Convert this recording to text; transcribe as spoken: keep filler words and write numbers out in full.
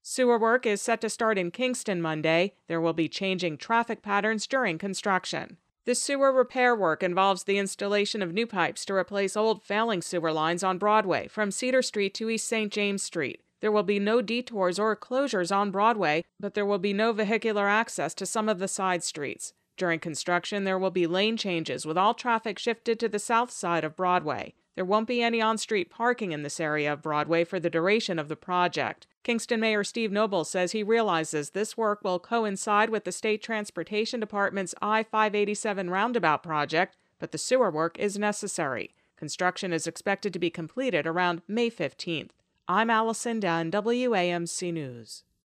Sewer work is set to start in Kingston Monday. There will be changing traffic patterns during construction. The sewer repair work involves the installation of new pipes to replace old failing sewer lines on Broadway from Cedar Street to East Saint James Street. There will be no detours or closures on Broadway, but there will be no vehicular access to some of the side streets. During construction, there will be lane changes with all traffic shifted to the south side of Broadway. There won't be any on-street parking in this area of Broadway for the duration of the project. Kingston Mayor Steve Noble says he realizes this work will coincide with the State Transportation Department's I five eighty-seven roundabout project, but the sewer work is necessary. Construction is expected to be completed around May fifteenth. I'm Allison Dunn, W A M C News.